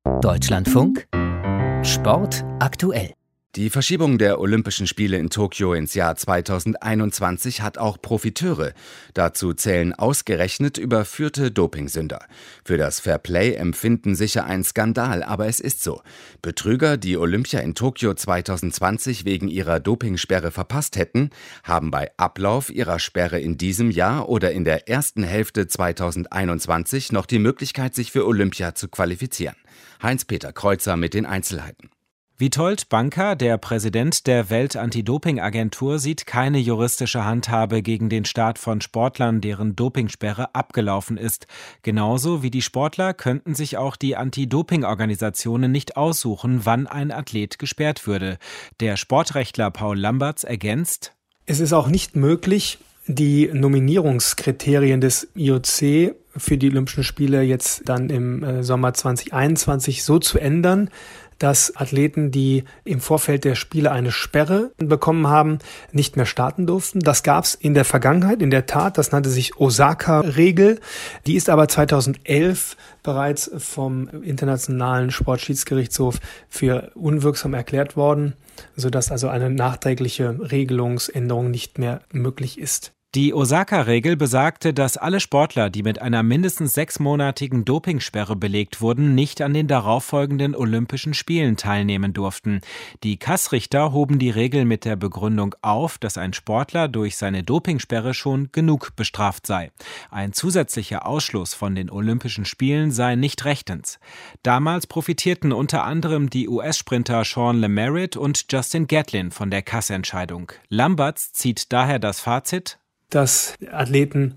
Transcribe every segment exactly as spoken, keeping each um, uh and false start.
Deutschlandfunk Sport aktuell. Die Verschiebung der Olympischen Spiele in Tokio ins Jahr zweitausendeinundzwanzig hat auch Profiteure. Dazu zählen ausgerechnet überführte Dopingsünder. Für das Fairplay empfinden sicher ein Skandal, aber es ist so. Betrüger, die Olympia in Tokio zweitausendzwanzig wegen ihrer Dopingsperre verpasst hätten, haben bei Ablauf ihrer Sperre in diesem Jahr oder in der ersten Hälfte zweitausendeinundzwanzig noch die Möglichkeit, sich für Olympia zu qualifizieren. Heinz-Peter Kreuzer mit den Einzelheiten. Witold Banka, der Präsident der Welt-Anti-Doping-Agentur, sieht keine juristische Handhabe gegen den Start von Sportlern, deren Dopingsperre abgelaufen ist. Genauso wie die Sportler könnten sich auch die Anti-Doping-Organisationen nicht aussuchen, wann ein Athlet gesperrt würde. Der Sportrechtler Paul Lambertz ergänzt: Es ist auch nicht möglich, die Nominierungskriterien des I O C für die Olympischen Spiele jetzt dann im Sommer zweitausendeinundzwanzig so zu ändern, dass Athleten, die im Vorfeld der Spiele eine Sperre bekommen haben, nicht mehr starten durften. Das gab es in der Vergangenheit, in der Tat. Das nannte sich Osaka-Regel. Die ist aber zweitausendelf bereits vom Internationalen Sportschiedsgerichtshof für unwirksam erklärt worden, sodass also eine nachträgliche Regelungsänderung nicht mehr möglich ist. Die Osaka-Regel besagte, dass alle Sportler, die mit einer mindestens sechsmonatigen Dopingsperre belegt wurden, nicht an den darauffolgenden Olympischen Spielen teilnehmen durften. Die Kassrichter hoben die Regel mit der Begründung auf, dass ein Sportler durch seine Dopingsperre schon genug bestraft sei. Ein zusätzlicher Ausschluss von den Olympischen Spielen sei nicht rechtens. Damals profitierten unter anderem die U S-Sprinter Sean LeMarit und Justin Gatlin von der Kassentscheidung. Lambertz zieht daher das Fazit, dass Athleten,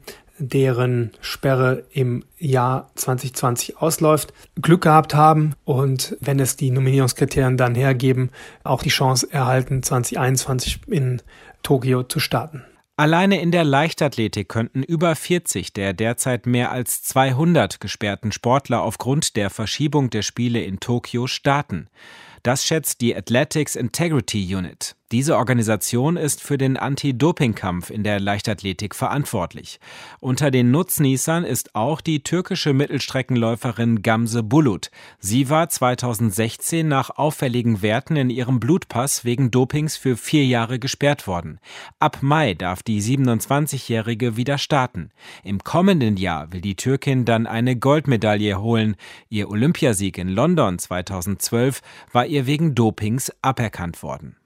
deren Sperre im Jahr zwanzig zwanzig ausläuft, Glück gehabt haben und, wenn es die Nominierungskriterien dann hergeben, auch die Chance erhalten, zwanzig einundzwanzig in Tokio zu starten. Alleine in der Leichtathletik könnten über vierzig der derzeit mehr als zweihundert gesperrten Sportler aufgrund der Verschiebung der Spiele in Tokio starten. Das schätzt die Athletics Integrity Unit. Diese Organisation ist für den Anti-Doping-Kampf in der Leichtathletik verantwortlich. Unter den Nutznießern ist auch die türkische Mittelstreckenläuferin Gamze Bulut. Sie war zweitausendsechzehn nach auffälligen Werten in ihrem Blutpass wegen Dopings für vier Jahre gesperrt worden. Ab Mai darf die siebenundzwanzigjährige wieder starten. Im kommenden Jahr will die Türkin dann eine Goldmedaille holen. Ihr Olympiasieg in London zweitausendzwölf war ihr wegen Dopings aberkannt worden.